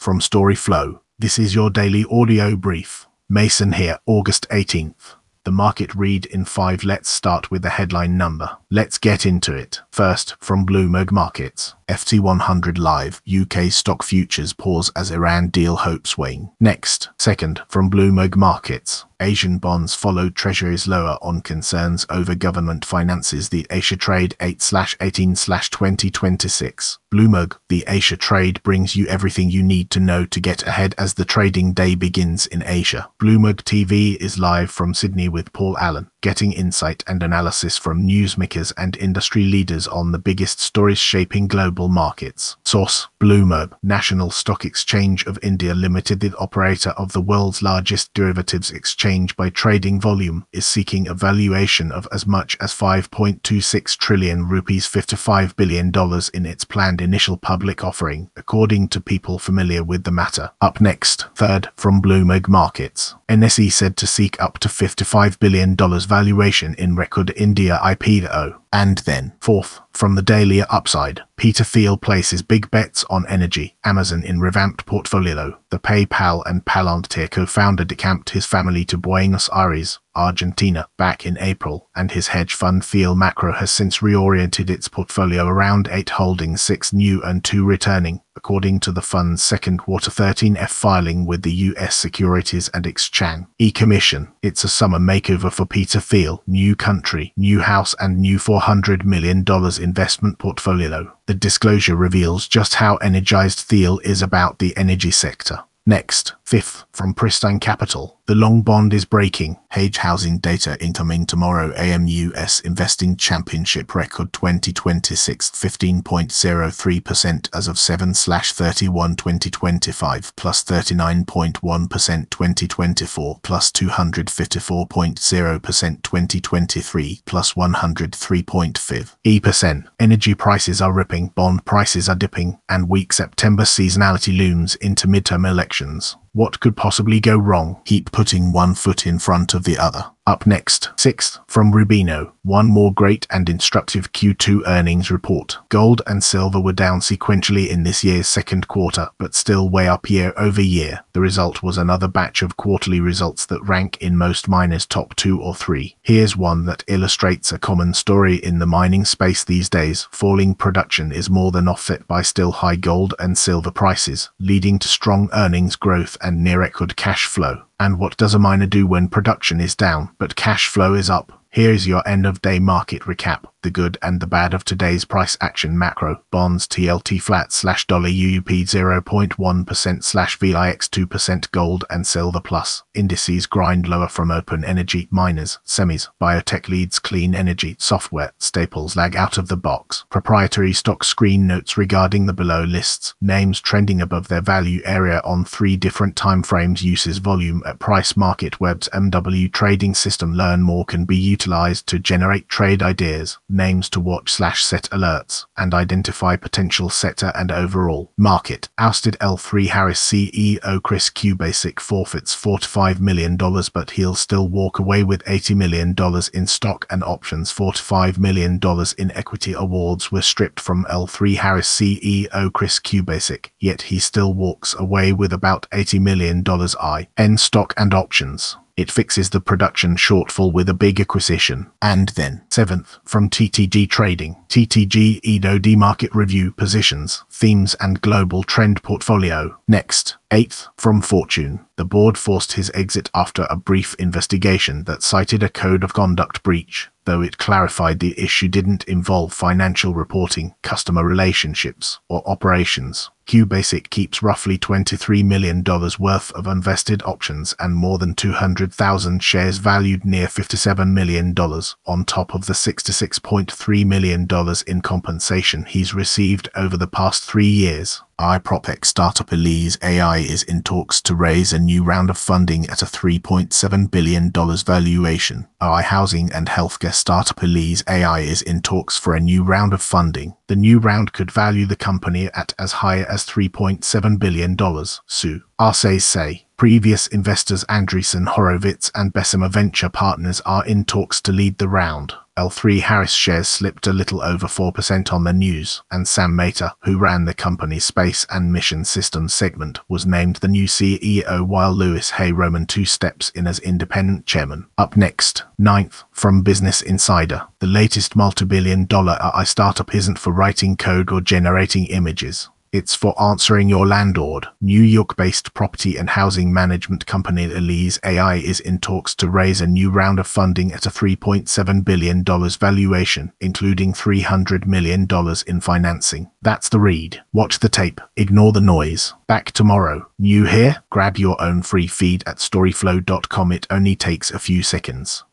from Storyflow. This is your daily audio brief. Mason here, August 18th. The market read in 5. Let's start with the headline number. Let's get into it. First, from Bloomberg Markets. FT100 Live, UK stock futures pause as Iran deal hopes wane. Next, second, from Bloomberg Markets. Asian bonds followed treasuries lower on concerns over government finances. The Asia Trade 8/18/2026. Bloomberg, the Asia Trade brings you everything you need to know to get ahead as the trading day begins in Asia. Bloomberg TV is live from Sydney with Paul Allen, getting insight and analysis from newsmakers and industry leaders on the biggest stories shaping global markets. Source: Bloomberg. National Stock Exchange of India Limited, the operator of the world's largest derivatives exchange by trading volume, is seeking a valuation of as much as 5.26 trillion rupees, $55 billion in its planned initial public offering, according to people familiar with the matter. Up next, third, from Bloomberg Markets. NSE said to seek up to $55 billion valuation in record India IPO. And then, fourth, from the Daily Upside, Peter Thiel places big bets on energy, Amazon in revamped portfolio. The PayPal and Palantir co-founder decamped his family to Buenos Aires, Argentina, back in April, and his hedge fund Thiel Macro has since reoriented its portfolio around 8 holdings, 6 new and 2 returning, according to the fund's second quarter 13F filing with the U.S. Securities and Exchange Commission. It's a summer makeover for Peter Thiel, new country, new house and new $400 million investment portfolio. The disclosure reveals just how energized Thiel is about the energy sector. Next, fifth, from Pristine Capital. The long bond is breaking. Hage housing data incoming tomorrow. AMUS Investing Championship record 2026 15.03% as of 7/31/2025 plus 39.1% 2024 plus 254.0% 2023 plus 103.5%. Energy prices are ripping, bond prices are dipping, and weak September seasonality looms into midterm elections. What could possibly go wrong? Keep putting one foot in front of the other. Up next, sixth, from Rubino. One more great and instructive Q2 earnings report. Gold and silver were down sequentially in this year's second quarter, but still way up year over year. The result was another batch of quarterly results that rank in most miners' top 2 or 3. Here's one that illustrates a common story in the mining space these days. Falling production is more than offset by still high gold and silver prices, leading to strong earnings growth and near-record cash flow. And what does a miner do when production is down, but cash flow is up? Here's your end-of-day market recap. The good and the bad of today's price action macro. Bonds TLT flat $UUP 0.1% VIX 2%. Gold and silver plus. Indices grind lower from open energy, miners, semis, biotech leads clean energy, software, staples lag out of the box. Proprietary stock screen notes regarding the below lists. Names trending above their value area on 3 different time frames. Uses volume at price market webs MW trading system. Learn more can be utilized to generate trade ideas, names to watch/set alerts, and identify potential sector and overall market. Ousted L3 Harris CEO Chris Kubasik forfeits $45 million, but he'll still walk away with $80 million in stock and options. $45 million in equity awards were stripped from L3 Harris CEO Chris Kubasik, yet he still walks away with about $80 million in stock and options. It fixes the production shortfall with a big acquisition. And then, seventh, from TTG Trading. TTG EDOD Market Review Positions, Themes and Global Trend Portfolio. Next, eighth, from Fortune. The board forced his exit after a brief investigation that cited a code of conduct breach, though it clarified the issue didn't involve financial reporting, customer relationships, or operations. Kubasik keeps roughly $23 million worth of unvested options and more than 200,000 shares valued near $57 million, on top of the $66.3 million in compensation he's received over the past 3 years. iPropTech startup Elise AI is in talks to raise a new round of funding at a $3.7 billion valuation. AI housing and healthcare startup Elise AI is in talks for a new round of funding. The new round could value the company at as high as $3.7 billion, sources say. Previous investors Andreessen Horowitz and Bessemer Venture Partners are in talks to lead the round. L3Harris shares slipped a little over 4% on the news, and Sam Mehta, who ran the company's Space and Mission Systems segment, was named the new CEO while Louis Hay Roman 2 steps in as independent chairman. Up next, 9th, from Business Insider. The latest multi-billion-dollar AI startup isn't for writing code or generating images. It's for answering your landlord. New York-based property and housing management company Elise AI is in talks to raise a new round of funding at a $3.7 billion valuation, including $300 million in financing. That's the read. Watch the tape. Ignore the noise. Back tomorrow. New here? Grab your own free feed at storyflow.com. It only takes a few seconds.